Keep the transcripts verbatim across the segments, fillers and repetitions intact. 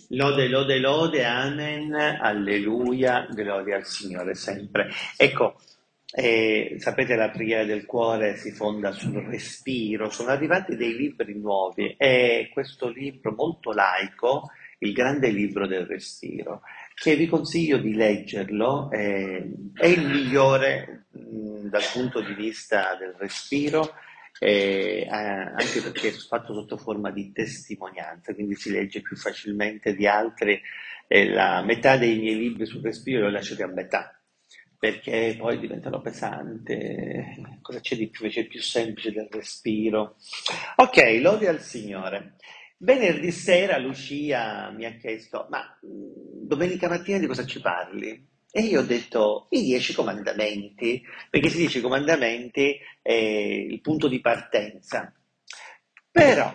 Lode, lode, lode, amen, alleluia, gloria al Signore sempre. Ecco, eh, sapete la preghiera del cuore si fonda sul respiro, sono arrivati dei libri nuovi e questo libro molto laico, il grande libro del respiro, che vi consiglio di leggerlo, eh, è il migliore mh, dal punto di vista del respiro eh, eh, anche perché è fatto sotto forma di testimonianza, quindi si legge più facilmente di altri. E la metà dei miei libri sul respiro li ho lasciati a metà, perché poi diventano pesanti. Cosa c'è di più, invece più semplice del respiro? Ok, lode al Signore. Venerdì sera Lucia mi ha chiesto, ma mh, domenica mattina di cosa ci parli? E io ho detto i dieci comandamenti, perché si dice i comandamenti è il punto di partenza. Però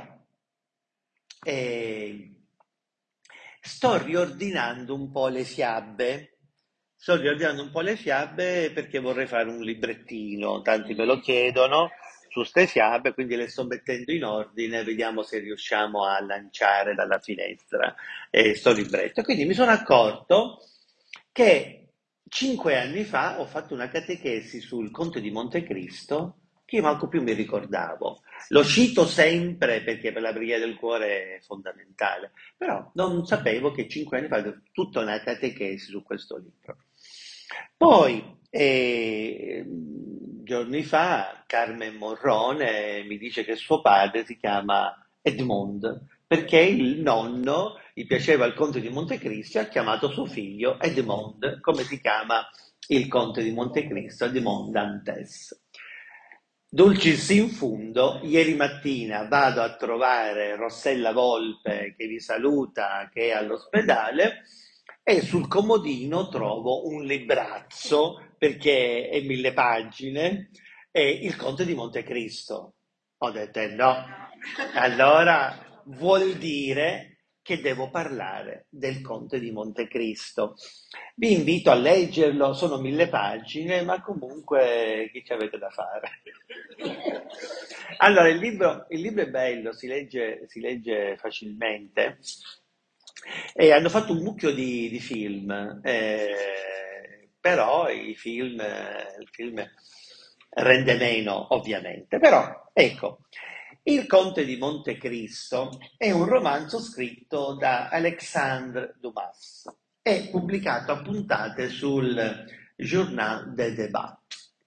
eh, sto riordinando un po' le fiabe. Sto riordinando un po' le fiabe perché vorrei fare un librettino, tanti me lo chiedono su ste fiabe, quindi le sto mettendo in ordine, vediamo se riusciamo a lanciare dalla finestra eh, sto libretto. Quindi mi sono accorto che cinque anni fa ho fatto una catechesi sul Conte di Montecristo che io manco più mi ricordavo. Lo cito sempre perché per la preghiera del cuore è fondamentale, però non sapevo che cinque anni fa avevo tutta una catechesi su questo libro. Poi, eh, giorni fa, Carmen Morrone mi dice che suo padre si chiama Edmond, perché il nonno gli piaceva il conte di Montecristo e ha chiamato suo figlio Edmond, come si chiama il conte di Montecristo, Edmond Dantes. Dulcis in fundo, ieri mattina vado a trovare Rossella Volpe che vi saluta, che è all'ospedale, e sul comodino trovo un librazzo, perché è mille pagine, e il Conte di Montecristo. Ho detto eh, no, allora vuol dire che devo parlare del Conte di Montecristo. Vi invito a leggerlo, sono mille pagine, ma comunque che ci avete da fare? Allora, il libro, il libro è bello, si legge, si legge facilmente e hanno fatto un mucchio di, di film, eh, però i film, eh, il film rende meno, ovviamente. Però, ecco, Il Conte di Montecristo è un romanzo scritto da Alexandre Dumas e pubblicato a puntate sul Journal des Débats.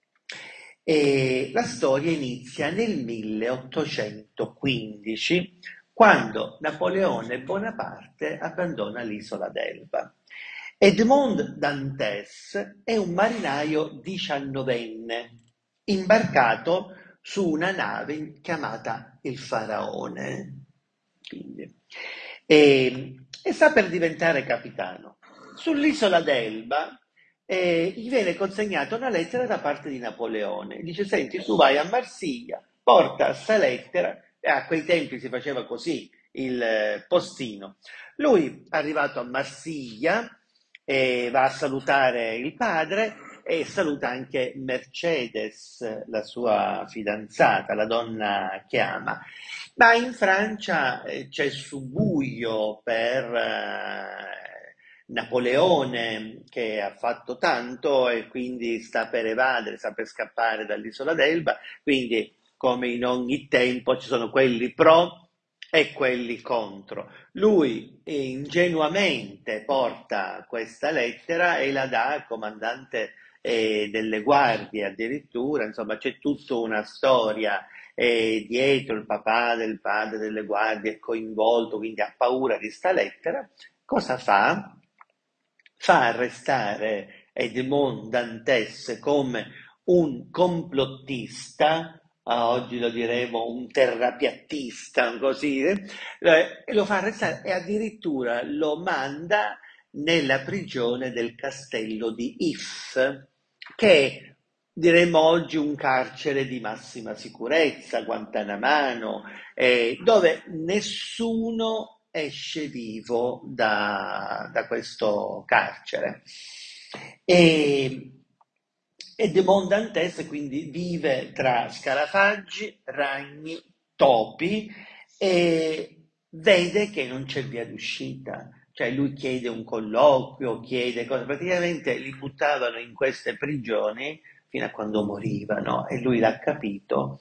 E la storia inizia nel milleottocentoquindici, quando Napoleone Bonaparte abbandona l'isola d'Elba. Edmond Dantes è un marinaio diciannovenne, imbarcato su una nave chiamata il Faraone. Quindi, e, e sta per diventare capitano. Sull'isola d'Elba eh, gli viene consegnata una lettera da parte di Napoleone. Dice: Senti, tu vai a Marsiglia, porta sta lettera. E a quei tempi si faceva così il eh, postino. Lui, arrivato a Marsiglia, eh, va a salutare il padre e saluta anche Mercedes, la sua fidanzata, la donna che ama. Ma in Francia eh, c'è subbuglio per eh, Napoleone, che ha fatto tanto e quindi sta per evadere, sta per scappare dall'isola d'Elba, quindi come in ogni tempo ci sono quelli pro e quelli contro. Lui ingenuamente porta questa lettera e la dà al comandante eh, delle guardie addirittura, insomma c'è tutta una storia eh, dietro. Il papà del padre delle guardie è coinvolto, quindi ha paura di sta lettera. Cosa fa? Fa arrestare Edmond Dantes come un complottista, ah, oggi lo diremo un terrapiattista, così, eh, e lo fa arrestare e addirittura lo manda nella prigione del castello di If, che è, diremmo oggi, un carcere di massima sicurezza, Guantanamano, eh, dove nessuno esce vivo da, da questo carcere. E, e Demon Dantes quindi vive tra scarafaggi, ragni, topi e vede che non c'è via d'uscita. cioè lui chiede un colloquio, chiede cose, praticamente li buttavano in queste prigioni fino a quando morivano e lui l'ha capito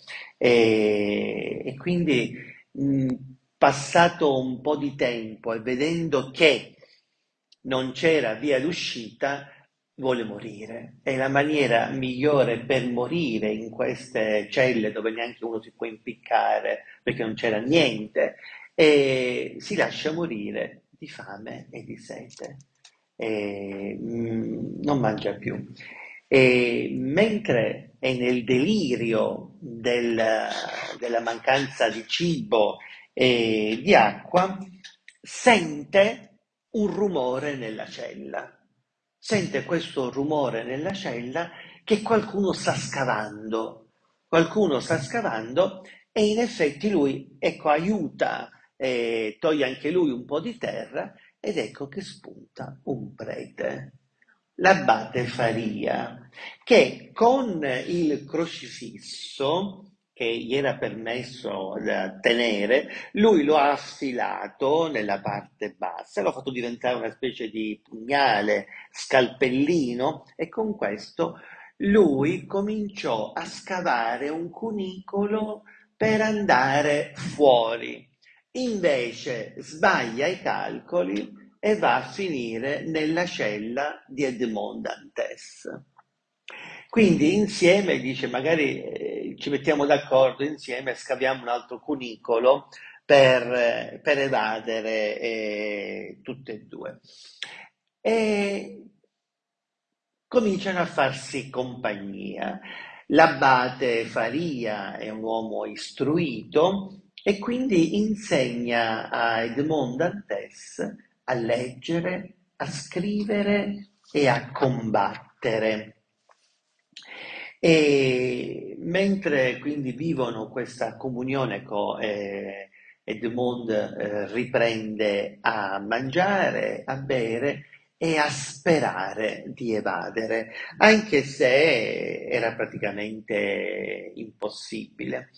e, e quindi mh, passato un po' di tempo e vedendo che non c'era via d'uscita, vuole morire. È la maniera migliore per morire in queste celle dove neanche uno si può impiccare perché non c'era niente e si lascia morire di fame e di sete. E, mm, non mangia più. E mentre è nel delirio del- della mancanza di cibo e di acqua, sente un rumore nella cella. Sente questo rumore nella cella che qualcuno sta scavando. Qualcuno sta scavando e in effetti lui, ecco, aiuta, eh, toglie anche lui un po' di terra ed ecco che spunta un prete, l'abate Faria, che con il crocifisso che gli era permesso da tenere, lui lo ha affilato nella parte bassa, l'ha fatto diventare una specie di pugnale, scalpellino, e con questo lui cominciò a scavare un cunicolo per andare fuori. Invece sbaglia i calcoli e va a finire nella cella di Edmond Dantes. Quindi insieme dice, magari eh, ci mettiamo d'accordo insieme, scaviamo un altro cunicolo per, eh, per evadere eh, tutte e due. E cominciano a farsi compagnia. L'abate Faria è un uomo istruito e quindi insegna a Edmond Dantes a leggere, a scrivere e a combattere. E mentre quindi vivono questa comunione con eh, Edmond eh, riprende a mangiare, a bere e a sperare di evadere, anche se era praticamente impossibile.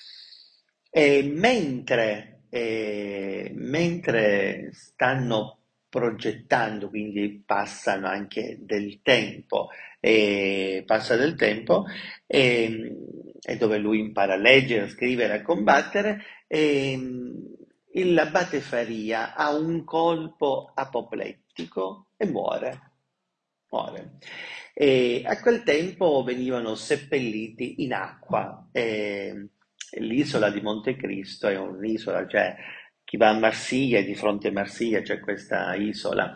E mentre, eh, mentre stanno progettando, quindi passano anche del tempo, e passa del tempo, e, e dove lui impara a leggere, a scrivere, a combattere, e, il l'abate Faria ha un colpo apoplettico e muore. Muore. E a quel tempo venivano seppelliti in acqua. E l'isola di Montecristo è un'isola, cioè chi va a Marsiglia, di fronte a Marsiglia c'è questa isola.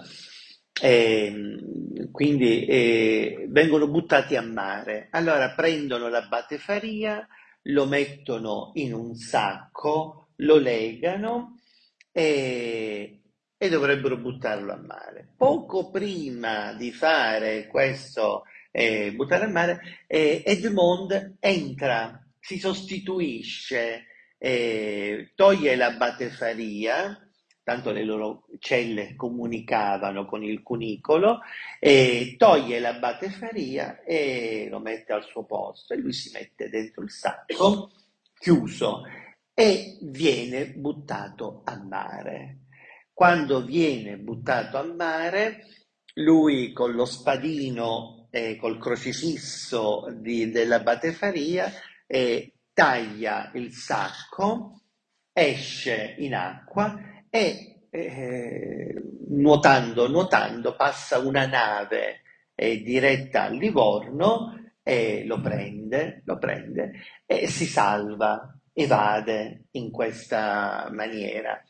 E, quindi eh, vengono buttati a mare. Allora prendono l'abate Faria, lo mettono in un sacco, lo legano e, e dovrebbero buttarlo a mare. Poco prima di fare questo, eh, buttare a mare, eh, Edmond entra, si sostituisce, eh, toglie l'abate Faria, tanto le loro celle comunicavano con il cunicolo, e toglie l'abate Faria e lo mette al suo posto e lui si mette dentro il sacco chiuso e viene buttato a mare. Quando viene buttato a mare, lui con lo spadino e col crocifisso di, dell'abate Faria eh, taglia il sacco, esce in acqua e eh, nuotando, nuotando passa una nave eh, diretta a Livorno e lo prende, lo prende e si salva, evade in questa maniera.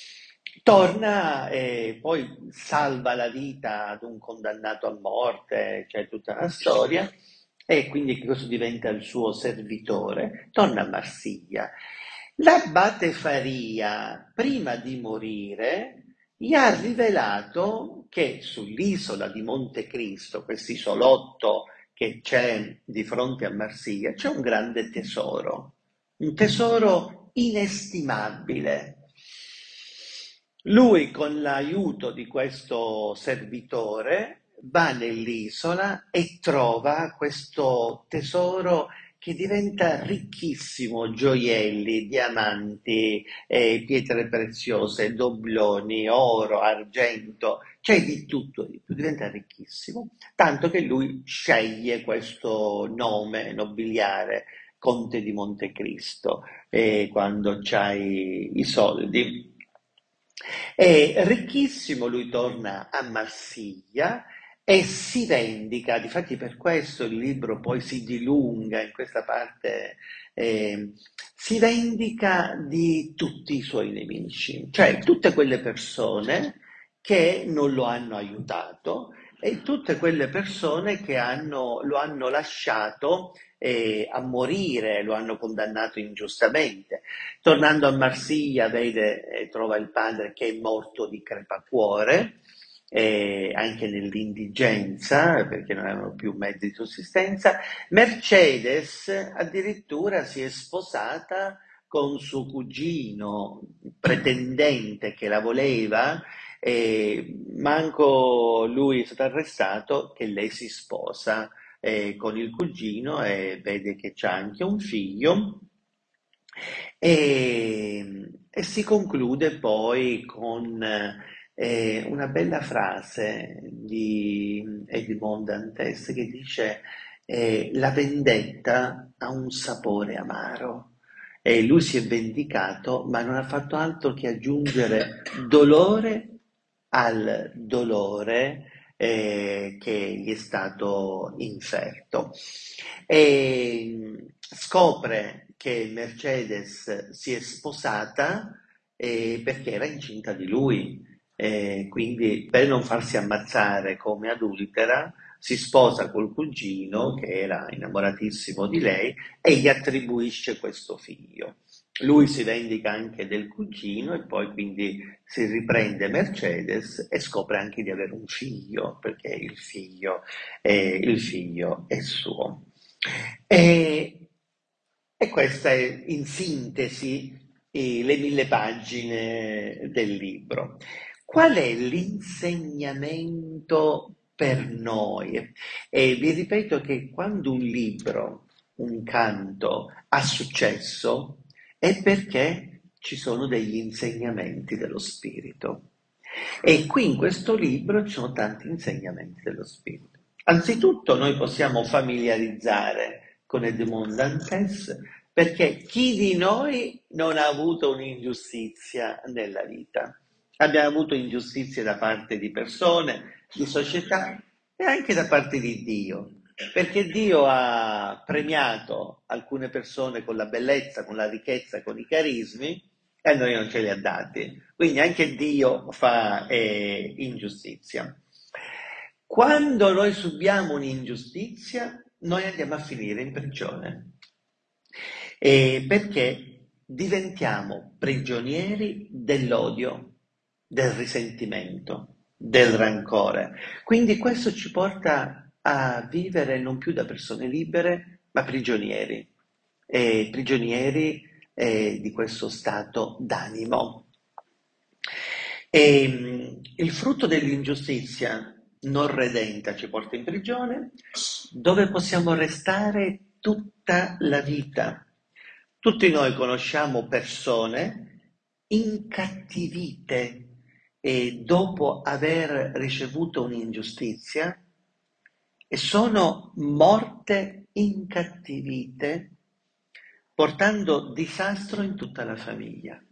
Torna e poi salva la vita ad un condannato a morte, c'è tutta una storia, e quindi questo diventa il suo servitore. Torna a Marsiglia. L'abate Faria, prima di morire, gli ha rivelato che sull'isola di Montecristo, quest'isolotto che c'è di fronte a Marsiglia, c'è un grande tesoro, un tesoro inestimabile. Lui, con l'aiuto di questo servitore, va nell'isola e trova questo tesoro che diventa ricchissimo, gioielli, diamanti, eh, pietre preziose, dobloni, oro, argento, c'è di tutto, di più, diventa ricchissimo, tanto che lui sceglie questo nome nobiliare, Conte di Montecristo, eh, quando c'hai i soldi. È ricchissimo, lui torna a Marsiglia e si vendica, difatti per questo il libro poi si dilunga in questa parte, eh, si vendica di tutti i suoi nemici, cioè tutte quelle persone che non lo hanno aiutato e tutte quelle persone che hanno, lo hanno lasciato eh, a morire, lo hanno condannato ingiustamente. Tornando a Marsiglia vede e trova il padre che è morto di crepacuore, eh, anche nell'indigenza, perché non avevano più mezzi di sussistenza. Mercedes addirittura si è sposata con suo cugino pretendente che la voleva, e manco lui è stato arrestato che lei si sposa eh, con il cugino e vede che c'ha anche un figlio. E, e si conclude poi con eh, una bella frase di Edmond Dantes che dice eh, la vendetta ha un sapore amaro. E lui si è vendicato, ma non ha fatto altro che aggiungere dolore al dolore eh, che gli è stato inferto. E scopre che Mercedes si è sposata eh, perché era incinta di lui, eh, quindi per non farsi ammazzare come adultera si sposa col cugino che era innamoratissimo di lei e gli attribuisce questo figlio. Lui si vendica anche del cugino e poi quindi si riprende Mercedes e scopre anche di avere un figlio, perché il figlio è, il figlio è suo. E, e questa è in sintesi eh, le mille pagine del libro. Qual è l'insegnamento per noi? E vi ripeto che quando un libro, un canto ha successo è perché ci sono degli insegnamenti dello spirito. E qui in questo libro ci sono tanti insegnamenti dello spirito. Anzitutto noi possiamo familiarizzare con Edmond Dantes perché chi di noi non ha avuto un'ingiustizia nella vita? Abbiamo avuto ingiustizie da parte di persone, di società e anche da parte di Dio, perché Dio ha premiato alcune persone con la bellezza, con la ricchezza, con i carismi e a noi non ce li ha dati. Quindi anche Dio fa eh, ingiustizia. Quando noi subiamo un'ingiustizia, noi andiamo a finire in prigione. E perché diventiamo prigionieri dell'odio, del risentimento, del rancore. Quindi questo ci porta a vivere non più da persone libere, ma prigionieri, e prigionieri eh, di questo stato d'animo. E, mh, il frutto dell'ingiustizia non redenta ci porta in prigione, dove possiamo restare tutta la vita. Tutti noi conosciamo persone incattivite e dopo aver ricevuto un'ingiustizia e sono morte incattivite, portando disastro in tutta la famiglia.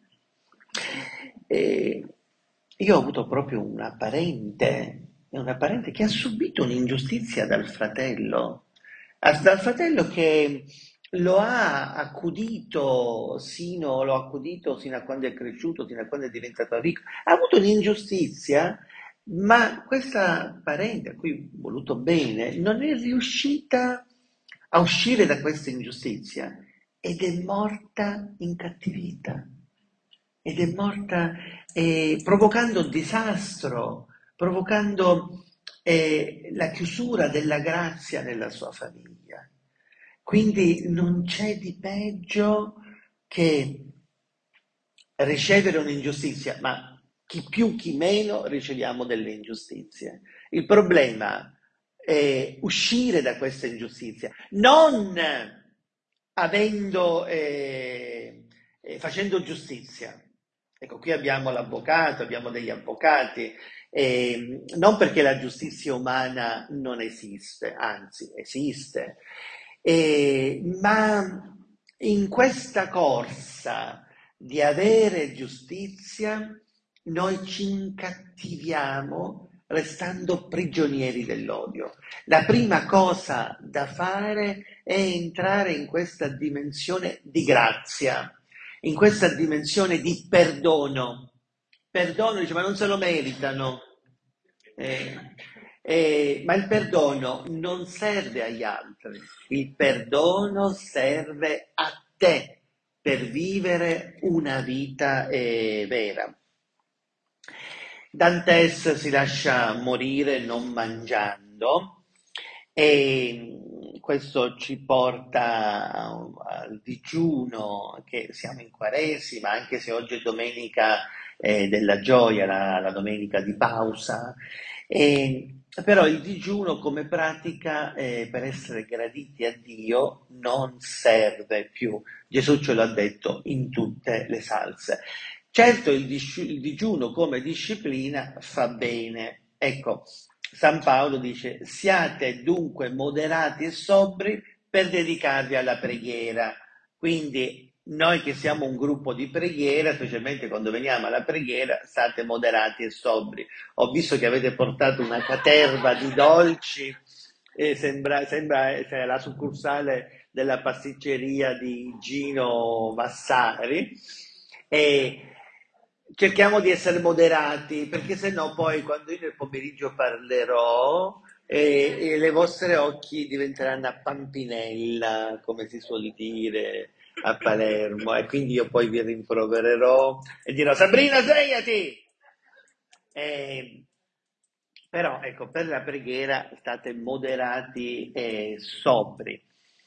E io ho avuto proprio una parente, una parente che ha subito un'ingiustizia dal fratello, dal fratello che lo ha accudito sino, lo ha accudito sino a quando è cresciuto, sino a quando è diventato ricco. Ha avuto un'ingiustizia, ma questa parente a cui ho voluto bene non è riuscita a uscire da questa ingiustizia ed è morta incattivita. Ed è morta eh, provocando disastro, provocando eh, la chiusura della grazia nella sua famiglia. Quindi non c'è di peggio che ricevere un'ingiustizia, ma chi più chi meno riceviamo delle ingiustizie. Il problema è uscire da questa ingiustizia, non avendo, eh, eh, facendo giustizia. Ecco, qui abbiamo l'avvocato, abbiamo degli avvocati, eh, non perché la giustizia umana non esiste, anzi esiste, eh, ma in questa corsa di avere giustizia noi ci incattiviamo restando prigionieri dell'odio. La prima cosa da fare è entrare in questa dimensione di grazia, in questa dimensione di perdono. Perdono, dice, ma non se lo meritano. Eh, eh, ma il perdono non serve agli altri, il perdono serve a te per vivere una vita eh, vera. Dantes si lascia morire non mangiando e questo ci porta al digiuno, che siamo in Quaresima, anche se oggi è domenica eh, della gioia, la, la domenica di pausa. E, però il digiuno come pratica eh, per essere graditi a Dio non serve più. Gesù ce l'ha detto in tutte le salse. Certo, il, disci- il digiuno come disciplina fa bene. Ecco, San Paolo dice: siate dunque moderati e sobri per dedicarvi alla preghiera. Quindi noi che siamo un gruppo di preghiera, specialmente quando veniamo alla preghiera, state moderati e sobri. Ho visto che avete portato una caterva di dolci, e sembra, sembra essere la succursale della pasticceria di Gino Massari. E cerchiamo di essere moderati, perché sennò poi quando io nel pomeriggio parlerò e, e le vostre occhi diventeranno a pampinella, come si suol dire a Palermo, e quindi io poi vi rimprovererò e dirò: Sabrina, svegliati! Eh, però ecco, per la preghiera state moderati e sobri.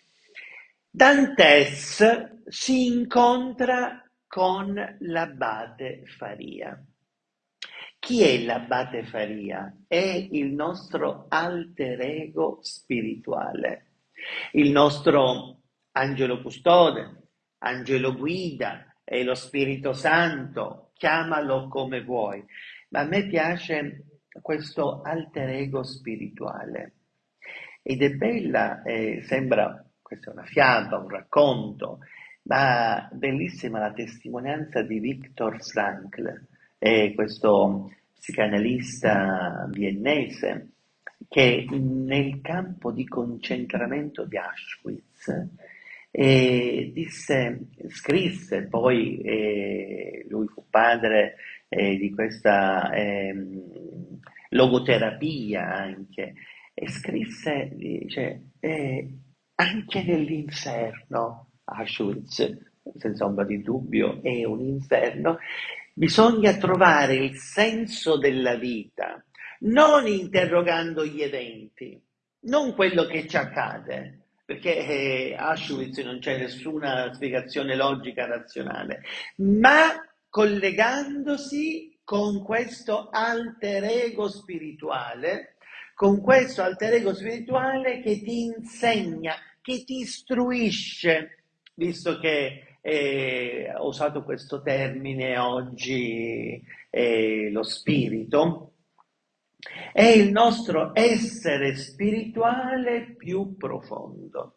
Dantes si incontra con l'abate Faria. Chi è l'abate Faria? È il nostro alter ego spirituale, il nostro angelo custode, angelo guida, è lo Spirito Santo, chiamalo come vuoi. Ma a me piace questo alter ego spirituale ed è bella, eh, sembra, questa è una fiaba, un racconto, ma bellissima la testimonianza di Viktor Frankl, eh, questo psicanalista viennese che nel campo di concentramento di Auschwitz eh, disse, scrisse, poi eh, lui fu padre eh, di questa ehm, logoterapia anche, e scrisse, dice, eh, anche nell'inferno, Auschwitz, senza ombra di dubbio, è un inferno, bisogna trovare il senso della vita, non interrogando gli eventi, non quello che ci accade, perché eh, Auschwitz non c'è nessuna spiegazione logica razionale, ma collegandosi con questo alter ego spirituale, con questo alter ego spirituale che ti insegna, che ti istruisce, visto che eh, ho usato questo termine oggi, eh, lo spirito, è il nostro essere spirituale più profondo.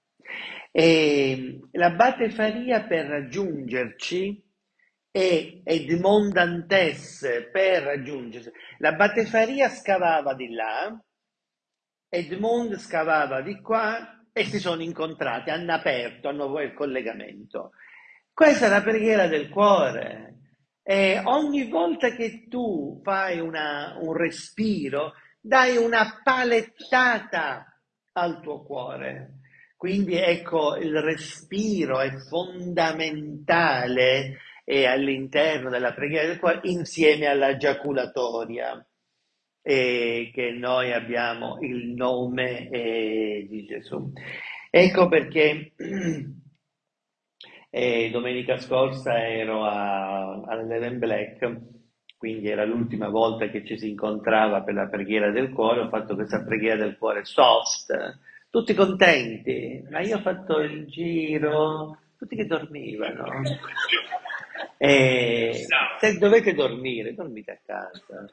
E l'abate Faria per raggiungerci e Edmond Dantes per raggiungerci. L'abate Faria scavava di là, Edmond scavava di qua e si sono incontrati, hanno aperto, hanno poi il collegamento. Questa è la preghiera del cuore. E ogni volta che tu fai una, un respiro, dai una palettata al tuo cuore. Quindi ecco, il respiro è fondamentale eh, all'interno della preghiera del cuore, insieme alla giaculatoria, eh, che noi abbiamo il nome eh, di Gesù. Ecco perché eh, domenica scorsa ero a, all'Eleven Black, quindi era l'ultima volta che ci si incontrava per la preghiera del cuore. Ho fatto questa preghiera del cuore soft, tutti contenti, ma io ho fatto il giro, tutti che dormivano. E se dovete dormire, dormite a casa.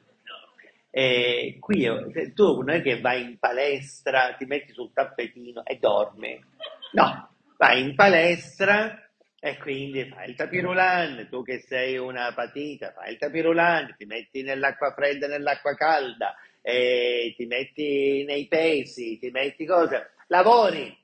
E qui io- se tu non è che vai in palestra, ti metti sul tappetino e dormi. No, vai in palestra e quindi fai il tapirulan, tu che sei una patita, fai il tapirulan, ti metti nell'acqua fredda e nell'acqua calda, e ti metti nei pesi, ti metti cose, lavori.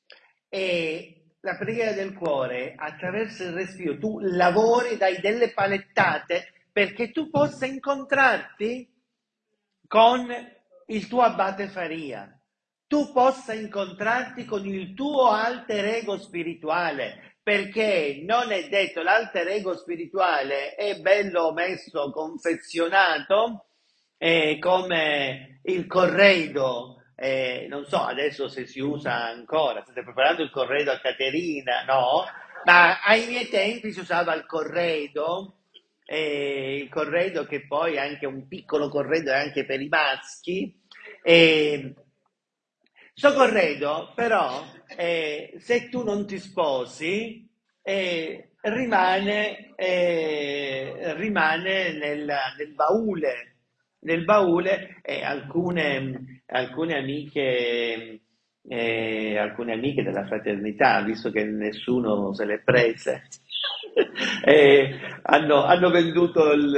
E la preghiera del cuore, attraverso il respiro, tu lavori, dai delle palettate perché tu possa incontrarti con il tuo abate Faria, tu possa incontrarti con il tuo alter ego spirituale, perché non è detto, l'alter ego spirituale è bello messo, confezionato, eh, come il corredo, eh, non so adesso se si usa ancora, state preparando il corredo a Caterina, no? Ma ai miei tempi si usava il corredo, eh, il corredo che poi è anche un piccolo corredo è anche per i maschi. E sto corredo, però, eh, se tu non ti sposi, eh, rimane, eh, rimane nel, nel baule, nel baule e alcune, alcune amiche, eh, alcune amiche della fraternità, visto che nessuno se le prese, eh, hanno, hanno venduto il,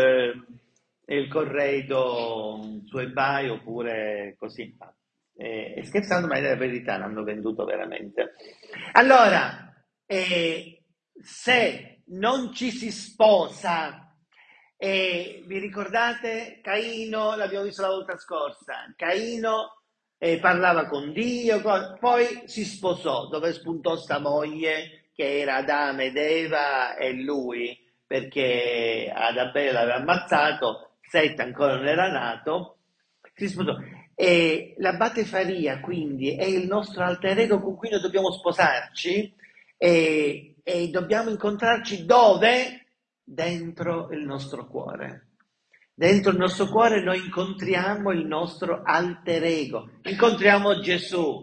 eh, il corredo su eBay oppure così. Eh, e scherzando, ma è la verità, l'hanno venduto veramente. Allora, eh, se non ci si sposa, e vi ricordate Caino, l'abbiamo visto la volta scorsa, Caino eh, parlava con Dio, co- poi si sposò, dove spuntò sta moglie che era Adamo ed Eva e lui, perché ad Abele l'aveva ammazzato, Set ancora non era nato, si sposò. E l'abate Faria quindi è il nostro alter ego con cui noi dobbiamo sposarci e, e dobbiamo incontrarci dove? Dentro il nostro cuore. Dentro il nostro cuore noi incontriamo il nostro alter ego, incontriamo Gesù.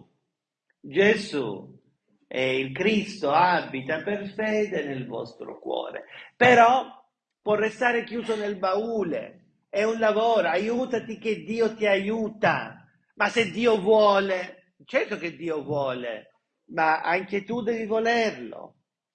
Gesù è il Cristo, abita per fede nel vostro cuore, però può restare chiuso nel baule, è un lavoro, aiutati che Dio ti aiuta, ma se Dio vuole, certo che Dio vuole, ma anche tu devi volerlo.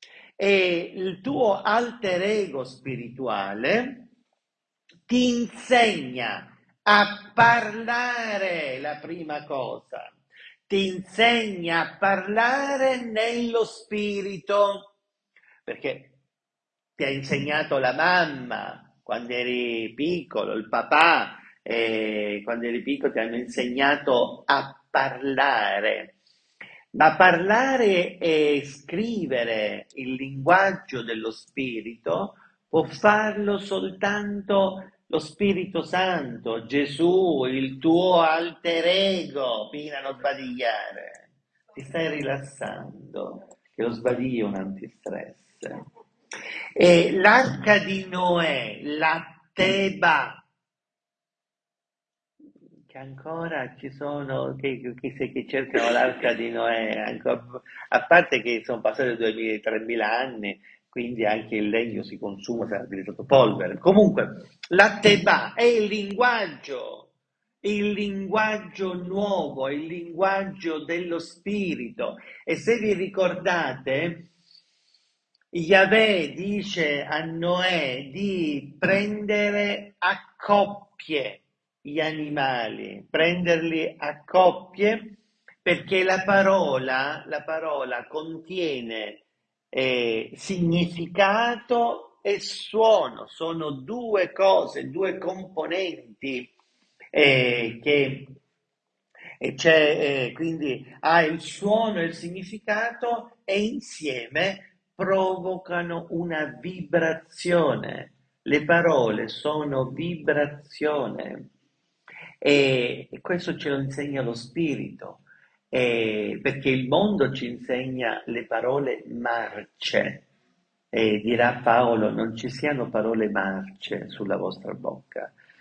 E il tuo alter ego spirituale ti insegna a parlare, la prima cosa, ti insegna a parlare nello spirito, perché ti ha insegnato la mamma quando eri piccolo, il papà, eh, quando eri piccolo ti hanno insegnato a parlare. Ma parlare e scrivere il linguaggio dello spirito può farlo soltanto lo Spirito Santo, Gesù, il tuo alter ego. Pina, non sbadigliare, ti stai rilassando, che lo sbadiglio è un antistress. E l'arca di Noè, la Teba, che ancora ci sono, che, che, che- che cercano l'arca di Noè, ancora- a parte che sono passati duemila tremila anni, quindi anche il legno si consuma, sarà diventato polvere. Comunque, la Teba è il linguaggio, il linguaggio nuovo, il linguaggio dello spirito. E se vi ricordate, Yahweh dice a Noè di prendere a coppie gli animali, prenderli a coppie, perché la parola, la parola contiene eh, significato e suono, sono due cose, due componenti eh, che e c'è, eh, quindi ha il suono e il significato e insieme provocano una vibrazione. Le parole sono vibrazione e, e questo ce lo insegna lo spirito, eh, perché il mondo ci insegna le parole marce. E dirà Paolo, non ci siano parole marce sulla vostra bocca.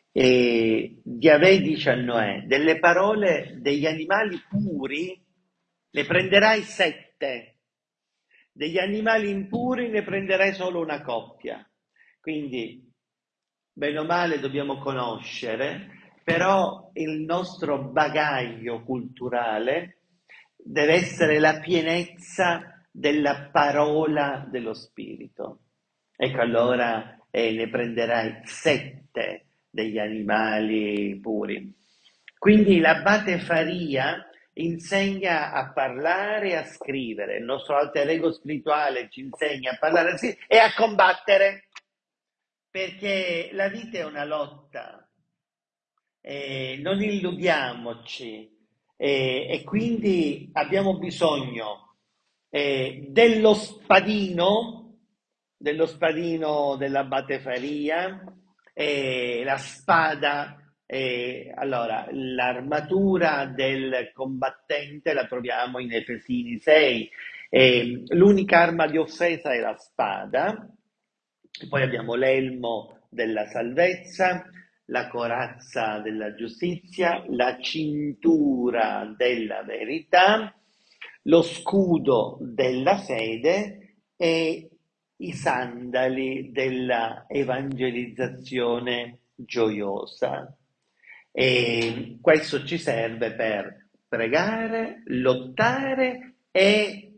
E Yahweh dice a Noè, delle parole degli animali puri ne prenderai sette, degli animali impuri ne prenderai solo una coppia. Quindi, bene o male, dobbiamo conoscere, però il nostro bagaglio culturale deve essere la pienezza della parola dello Spirito. Ecco, allora eh, ne prenderai sette degli animali puri. Quindi l'abate Faria insegna a parlare e a scrivere, il nostro alter ego spirituale ci insegna a parlare e a combattere, perché la vita è una lotta, eh, non illudiamoci, eh, e quindi abbiamo bisogno eh, dello spadino, dello spadino dell'abate Faria, eh, la spada. Eh, allora, l'armatura del combattente la troviamo in Efesini sei, eh, l'unica arma di offesa è la spada, e poi abbiamo l'elmo della salvezza, la corazza della giustizia, la cintura della verità, lo scudo della fede e i sandali della evangelizzazione gioiosa. E questo ci serve per pregare, lottare e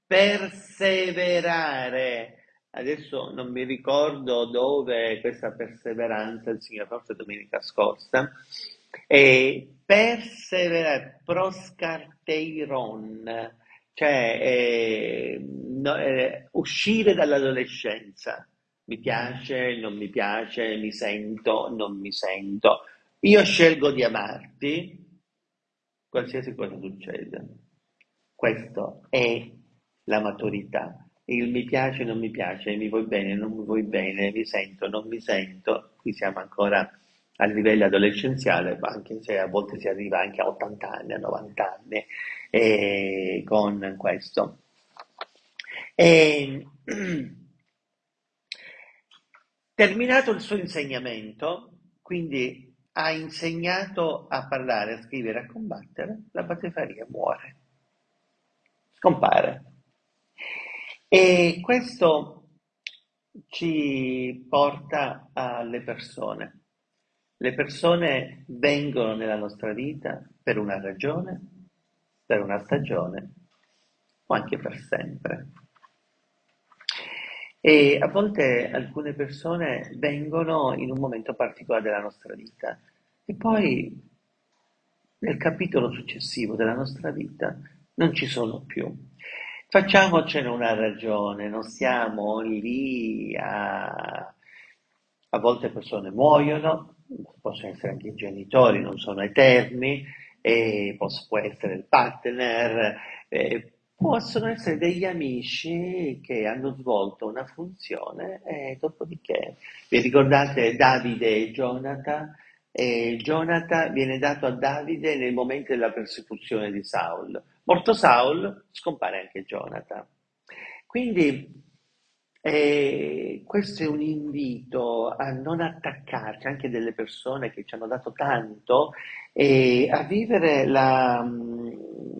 perseverare. Adesso non mi ricordo dove questa perseveranza il Signore, forse domenica scorsa, e perseverare, proscarteiron, cioè eh, no, eh, uscire dall'adolescenza. Mi piace, non mi piace, mi sento, non mi sento. Io scelgo di amarti, qualsiasi cosa succeda. Questo è la maturità. Il mi piace, non mi piace, mi vuoi bene, non mi vuoi bene, mi sento, non mi sento. Qui siamo ancora a livello adolescenziale, anche se a volte si arriva anche a ottanta anni, a novanta anni, eh, con questo. E, terminato il suo insegnamento, quindi ha insegnato a parlare, a scrivere, a combattere, l'abate Faria muore, scompare. E questo ci porta alle persone. Le persone vengono nella nostra vita per una ragione, per una stagione o anche per sempre. E a volte alcune persone vengono in un momento particolare della nostra vita e poi nel capitolo successivo della nostra vita non ci sono più. Facciamocene una ragione, non stiamo lì a... A volte persone muoiono, possono essere anche i genitori, non sono eterni, e pos- può essere il partner, eh, possono essere degli amici che hanno svolto una funzione e dopodiché, vi ricordate Davide e Jonathan? E Jonathan viene dato a Davide nel momento della persecuzione di Saul. Morto Saul, scompare anche Jonathan. Quindi eh, questo è un invito a non attaccarci, anche delle persone che ci hanno dato tanto, e a vivere la mm,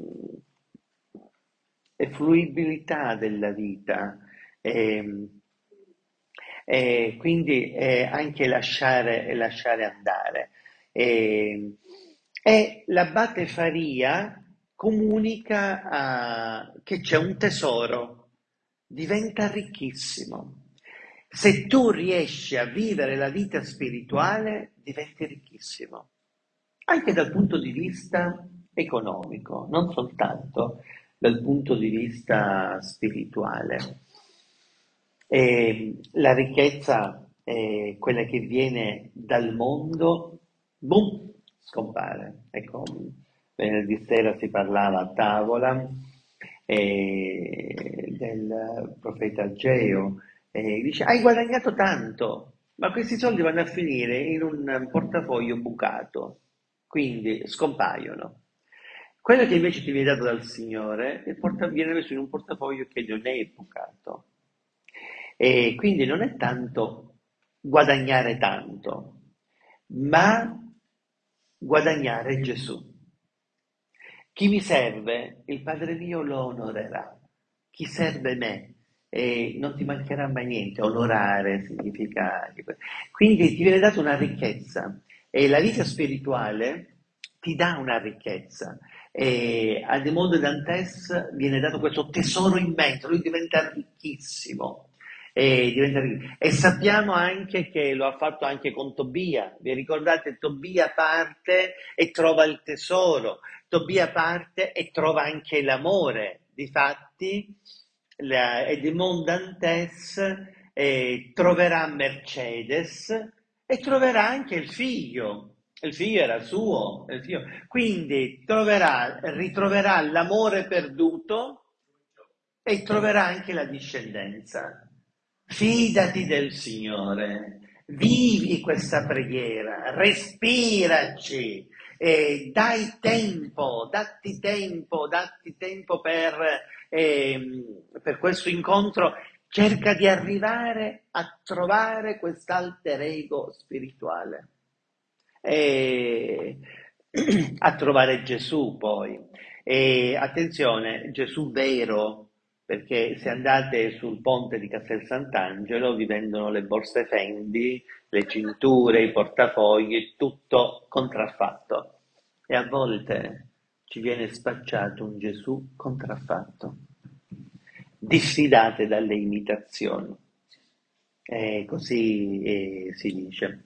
e fruibilità della vita, e, e quindi eh, anche lasciare, lasciare andare. E, e l'abate Faria comunica a- che c'è un tesoro, diventa ricchissimo. Se tu riesci a vivere la vita spirituale, diventi ricchissimo, anche dal punto di vista economico, non soltanto dal punto di vista spirituale. E la ricchezza è quella che viene dal mondo, boom, scompare. Ecco, venerdì sera si parlava a tavola eh, del profeta Ageo, e dice: hai guadagnato tanto, ma questi soldi vanno a finire in un portafoglio bucato, quindi scompaiono. Quello che invece ti viene dato dal Signore il porta- viene messo in un portafoglio che non è bucato. E quindi non è tanto guadagnare tanto, ma guadagnare Gesù. Chi mi serve, il Padre mio lo onorerà. Chi serve me, e non ti mancherà mai niente. Onorare significa... Quindi ti viene data una ricchezza e la vita spirituale ti dà una ricchezza. E a Edmondo Dantes viene dato questo tesoro immenso, lui diventa ricchissimo. E, diventa ricchissimo. E sappiamo anche che lo ha fatto anche con Tobia. Vi ricordate? Tobia parte e trova il tesoro. Tobia parte e trova anche l'amore. Difatti, la- Edmond Dantes eh, troverà Mercedes e troverà anche il figlio. Il figlio era suo. Il figlio. Quindi troverà, ritroverà l'amore perduto e troverà anche la discendenza. Fidati del Signore, vivi questa preghiera, respiraci, e dai tempo, datti tempo, datti tempo per, ehm, per questo incontro. Cerca di arrivare a trovare quest'alter ego spirituale, e a trovare Gesù poi. E attenzione, Gesù vero, perché se andate sul ponte di Castel Sant'Angelo vi vendono le borse Fendi, le cinture, i portafogli, tutto contraffatto. E a volte ci viene spacciato un Gesù contraffatto. Diffidate dalle imitazioni. E così eh, si dice.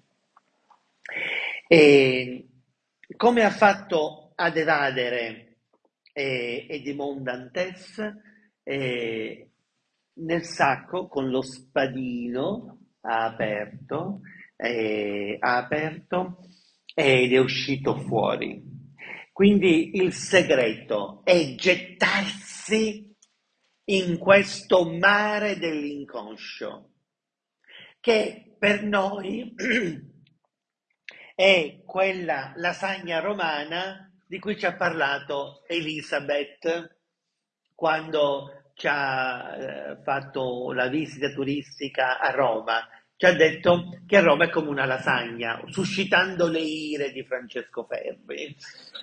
E come ha fatto ad evadere eh, Edmond Dantes? Eh, nel sacco con lo spadino ha aperto, eh, ha aperto ed è uscito fuori. Quindi il segreto è gettarsi in questo mare dell'inconscio, che per noi è quella lasagna romana di cui ci ha parlato Elisabeth quando ci ha eh, fatto la visita turistica a Roma. Ci ha detto che Roma è come una lasagna, suscitando le ire di Francesco Ferri,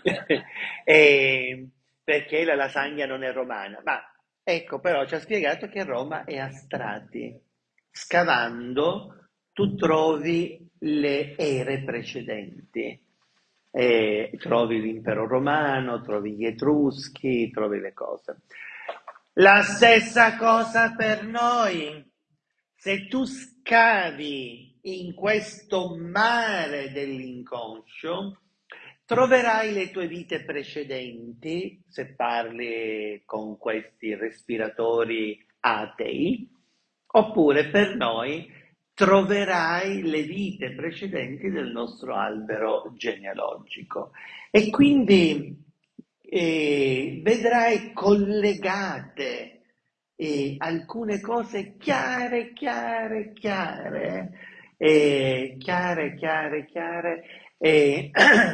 e, perché la lasagna non è romana. Ma ecco, però ci ha spiegato che Roma è a strati. Scavando tu trovi le ere precedenti. E trovi l'impero romano, trovi gli etruschi, trovi le cose. La stessa cosa per noi. Se tu scavi in questo mare dell'inconscio, troverai le tue vite precedenti, se parli con questi respiratori atei, oppure per noi troverai le vite precedenti del nostro albero genealogico. E quindi eh, vedrai collegate eh, alcune cose chiare, chiare, chiare, eh, chiare, chiare, chiare, e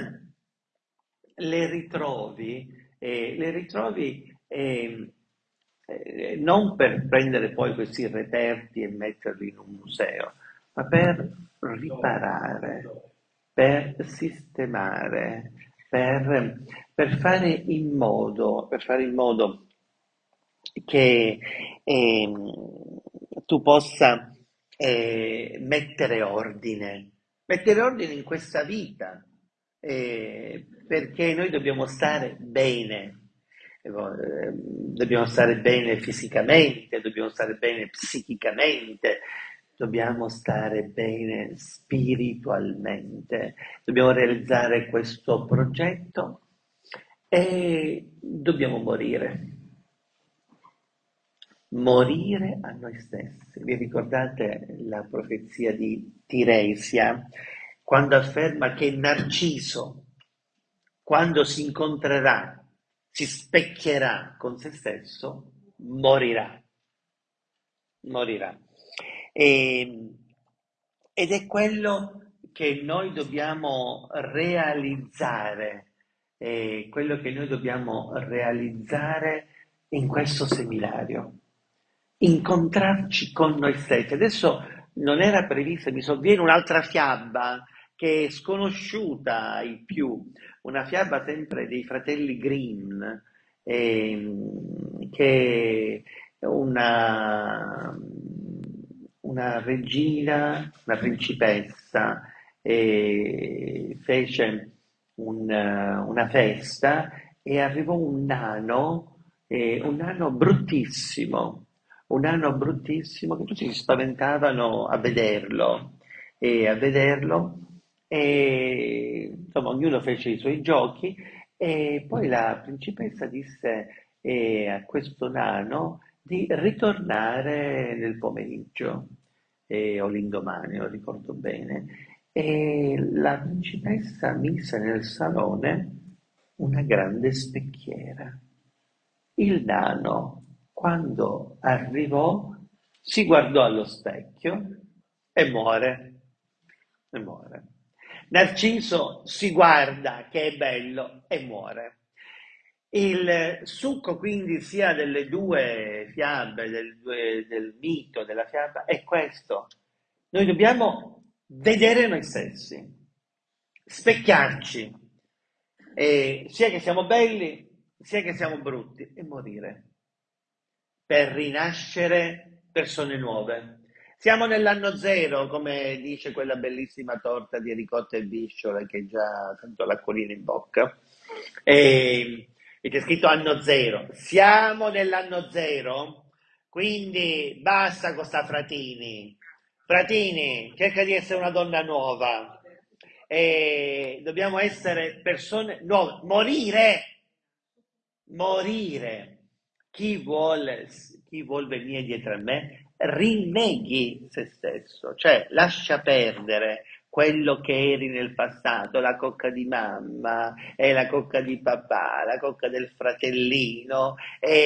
le ritrovi, eh, le ritrovi eh, eh, non per prendere poi questi reperti e metterli in un museo, ma per riparare, per sistemare, per, per fare in modo, per fare in modo che ehm, tu possa eh, mettere ordine, mettere ordine in questa vita, eh, perché noi dobbiamo stare bene, eh, dobbiamo stare bene fisicamente, dobbiamo stare bene psichicamente, dobbiamo stare bene spiritualmente, dobbiamo realizzare questo progetto e dobbiamo morire. Morire a noi stessi. Vi ricordate la profezia di Tiresia, quando afferma che Narciso, quando si incontrerà, si specchierà con se stesso, morirà. Morirà. E, ed è quello che noi dobbiamo realizzare, eh, quello che noi dobbiamo realizzare in questo seminario. Incontrarci con noi stessi. Adesso non era previsto, mi sovviene un'altra fiaba che è sconosciuta ai più, una fiaba sempre dei fratelli Grimm, ehm, che una, una regina, una principessa, eh, fece un, eh, una festa e arrivò un nano, eh, un nano bruttissimo, un nano bruttissimo che tutti si spaventavano a vederlo e a vederlo e insomma ognuno fece i suoi giochi e poi la principessa disse eh, a questo nano di ritornare nel pomeriggio eh, o l'indomani, non ricordo bene, e la principessa mise nel salone una grande specchiera. Il nano, quando arrivò, si guardò allo specchio e muore. E muore. Narciso si guarda che è bello e muore. Il succo quindi sia delle due fiabe, del, due- del mito, della fiaba, è questo. Noi dobbiamo vedere noi stessi, specchiarci, e sia che siamo belli, sia che siamo brutti, e morire per rinascere persone nuove. Siamo nell'anno zero, come dice quella bellissima torta di ricotta e bisciole che già sento l'acquolina in bocca. E, e c'è scritto anno zero. Siamo nell'anno zero, quindi basta con sta Fratini. Fratini, cerca di essere una donna nuova. E dobbiamo essere persone nuove. Morire! Morire. Chi vuole, chi vuol venire dietro a me, rinneghi se stesso, cioè lascia perdere quello che eri nel passato, la cocca di mamma, e la cocca di papà, la cocca del fratellino,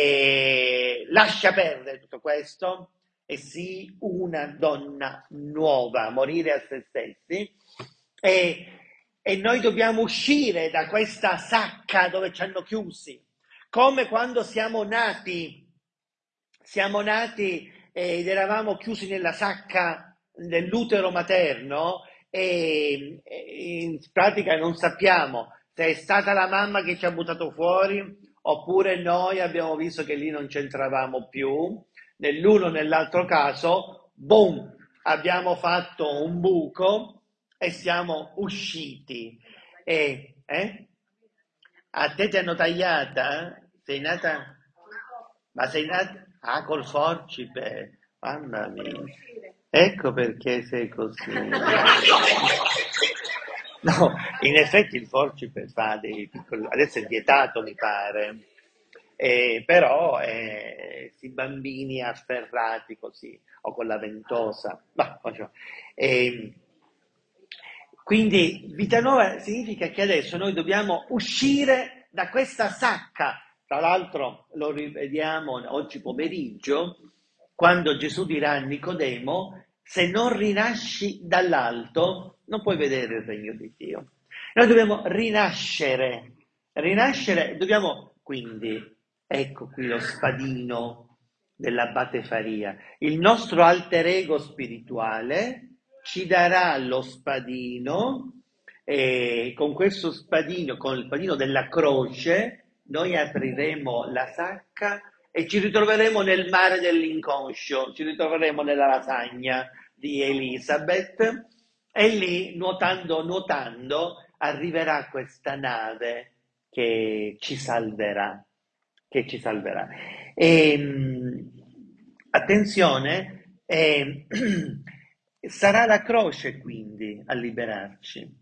e lascia perdere tutto questo e sii una donna nuova, morire a se stessi e, e noi dobbiamo uscire da questa sacca dove ci hanno chiusi. Come quando siamo nati, siamo nati ed eravamo chiusi nella sacca dell'utero materno e, e in pratica non sappiamo se è stata la mamma che ci ha buttato fuori oppure noi abbiamo visto che lì non c'entravamo più. Nell'uno o nell'altro caso, boom, abbiamo fatto un buco e siamo usciti. E, eh? A te ti hanno tagliata? Sei nata? Ma sei nata? Ah, col forcipe. Mamma mia. Ecco perché sei così. No, in effetti il forcipe fa dei piccoli... Adesso è vietato, mi pare. Eh, però eh, si bambini afferrati così, o con la ventosa. Ma, faccio- eh, quindi vita nuova significa che adesso noi dobbiamo uscire da questa sacca. Tra l'altro lo rivediamo oggi pomeriggio, quando Gesù dirà a Nicodemo, se non rinasci dall'alto non puoi vedere il regno di Dio. Noi dobbiamo rinascere, rinascere, dobbiamo quindi, ecco qui lo spadino dell'Abate Faria, il nostro alter ego spirituale ci darà lo spadino e con questo spadino, con il spadino della croce, noi apriremo la sacca e ci ritroveremo nel mare dell'inconscio, ci ritroveremo nella lasagna di Elisabeth e lì, nuotando, nuotando, arriverà questa nave che ci salverà, che ci salverà. E, mh, attenzione, eh, sarà la croce quindi a liberarci.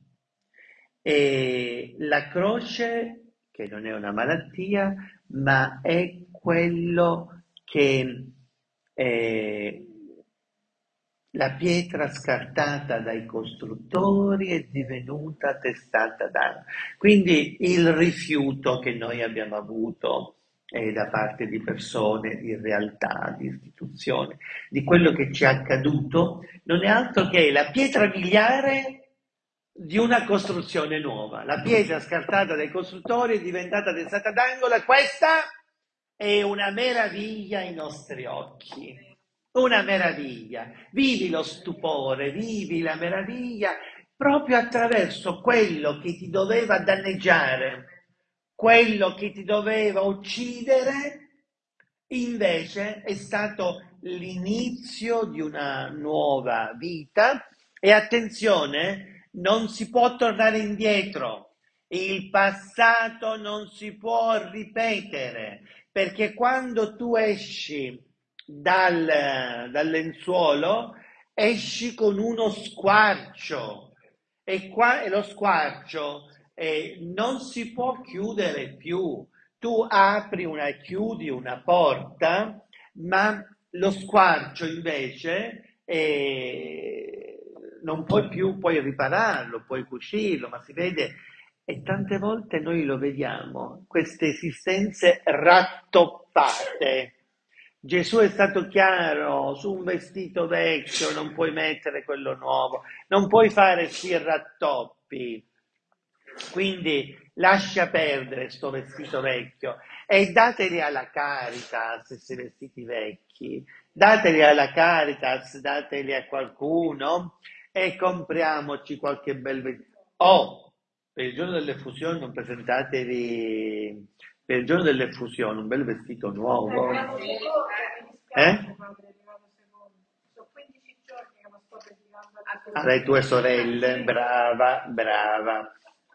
E la croce, che non è una malattia, ma è quello che eh, la pietra scartata dai costruttori è divenuta testata d'anno. Quindi il rifiuto che noi abbiamo avuto eh, da parte di persone, di realtà, di istituzioni, di quello che ci è accaduto, non è altro che la pietra miliare di una costruzione nuova. La pietra scartata dai costruttori è diventata testata d'angolo e questa è una meraviglia ai nostri occhi. Una meraviglia. Vivi lo stupore, vivi la meraviglia proprio attraverso quello che ti doveva danneggiare, quello che ti doveva uccidere, invece è stato l'inizio di una nuova vita. E attenzione, non si può tornare indietro, il passato non si può ripetere, perché quando tu esci dal, dal lenzuolo, esci con uno squarcio e, qua, e lo squarcio eh, non si può chiudere più. Tu apri una, chiudi una porta, ma lo squarcio invece eh, non puoi più, puoi ripararlo, puoi cucirlo, ma si vede, e tante volte noi lo vediamo, queste esistenze rattoppate. Gesù è stato chiaro: su un vestito vecchio non puoi mettere quello nuovo, non puoi fare sti rattoppi. Quindi lascia perdere sto vestito vecchio e dateli alla Caritas, questi vestiti vecchi, dateli alla Caritas, dateli a qualcuno e compriamoci qualche bel vestito. Oh, per il giorno delle fusioni non presentatevi, per il giorno delle fusioni un bel vestito nuovo. Eh? Alle tue sorelle, brava, brava.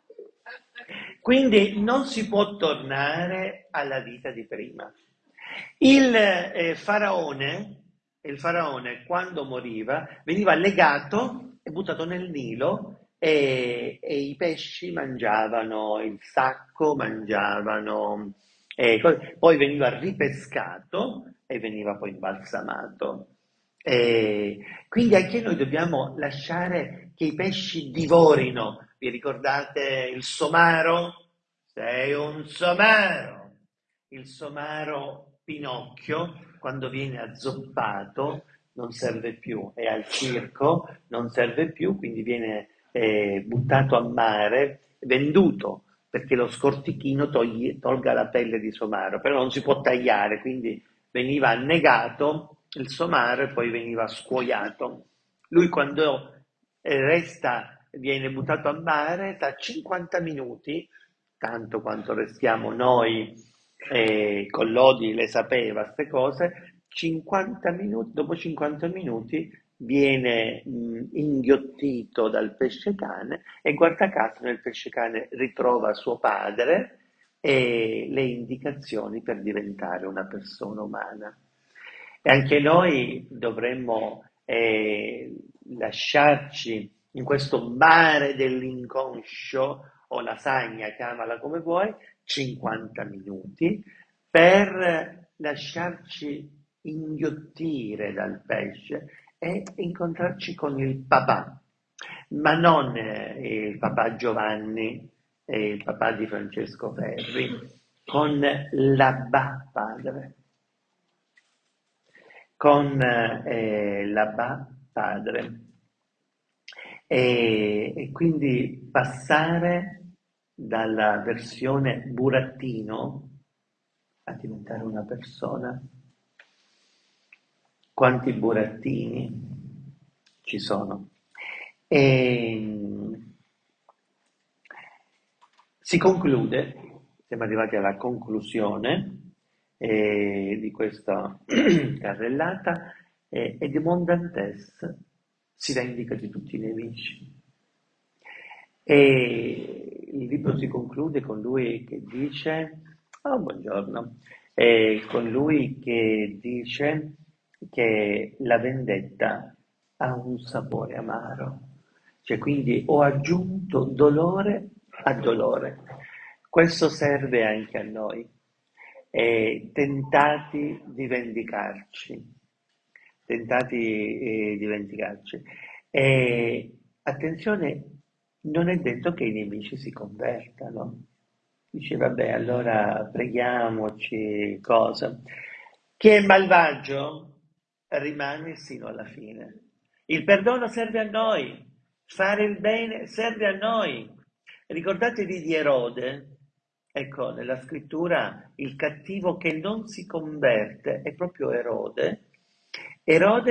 Quindi non si può tornare alla vita di prima. Il eh, faraone, il faraone, quando moriva, veniva legato e buttato nel Nilo e, e i pesci mangiavano il sacco, mangiavano, e co- poi veniva ripescato e veniva poi imbalsamato. E quindi anche noi dobbiamo lasciare che i pesci divorino. Vi ricordate il somaro? Sei un somaro. Il somaro Pinocchio, quando viene azzoppato, non serve più, è al circo, non serve più, quindi viene eh, buttato a mare, venduto, perché lo scortichino togli- tolga la pelle di somaro, però non si può tagliare, quindi veniva annegato il somaro e poi veniva scuoiato. Lui quando eh, resta, viene buttato a mare, sta cinquanta minuti, tanto quanto restiamo noi, eh, Collodi le sapeva queste cose, cinquanta minuti, dopo cinquanta minuti viene mh, inghiottito dal pesce cane e guarda caso nel pesce cane ritrova suo padre e le indicazioni per diventare una persona umana. E anche noi dovremmo eh, lasciarci in questo mare dell'inconscio o lasagna, chiamala come vuoi, cinquanta minuti per lasciarci inghiottire dal pesce e incontrarci con il papà, ma non eh, il papà Giovanni e il papà di Francesco Ferri, con l'Abba Padre, con eh, l'Abba Padre. E, e quindi passare dalla versione burattino a diventare una persona. Quanti burattini ci sono? E si conclude, siamo arrivati alla conclusione eh, di questa carrellata eh, e Edmond Dantes si vendica di tutti i nemici. E il libro si conclude con lui che dice, oh, buongiorno, e con lui che dice che la vendetta ha un sapore amaro, cioè quindi ho aggiunto dolore a dolore. Questo serve anche a noi, e tentati di vendicarci, tentati eh, di vendicarci. E attenzione, non è detto che i nemici si convertano. Dice, vabbè, allora preghiamoci, cosa? Chi è malvagio rimane sino alla fine. Il perdono serve a noi, fare il bene serve a noi. Ricordatevi di Erode? Ecco, nella scrittura il cattivo che non si converte è proprio Erode. Erode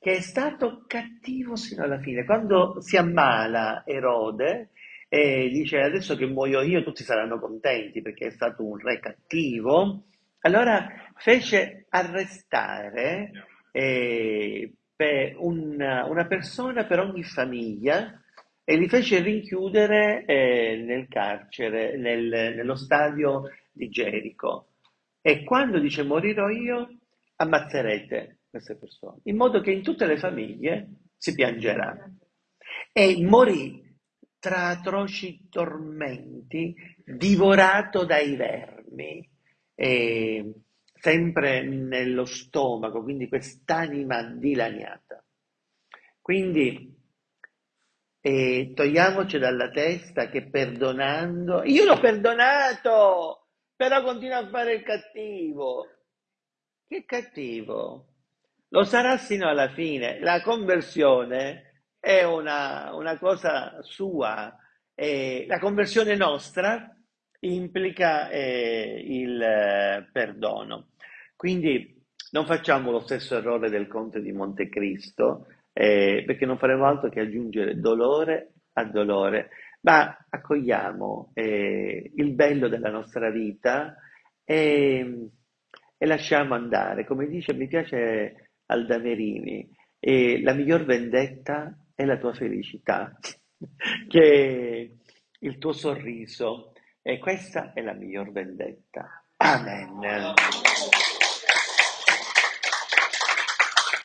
che è stato cattivo sino alla fine. Quando si ammala Erode e dice adesso che muoio io tutti saranno contenti perché è stato un re cattivo, allora fece arrestare eh, per una, una persona per ogni famiglia e li fece rinchiudere eh, nel carcere, nel- nello stadio di Gerico. E quando dice morirò io, ammazzerete queste persone, in modo che in tutte le famiglie si piangerà. E morì tra atroci tormenti, divorato dai vermi, e sempre nello stomaco, quindi quest'anima dilaniata. Quindi eh, togliamoci dalla testa che perdonando, io l'ho perdonato, però continua a fare il cattivo. Che cattivo? Lo sarà sino alla fine. La conversione è una, una cosa sua. E la conversione nostra implica eh, il eh, perdono. Quindi non facciamo lo stesso errore del conte di Montecristo, eh, perché non faremo altro che aggiungere dolore a dolore, ma accogliamo eh, il bello della nostra vita e, e lasciamo andare. Come dice, mi piace Aldamerini, e la miglior vendetta è la tua felicità, che è il tuo sorriso, e questa è la miglior vendetta. Amen.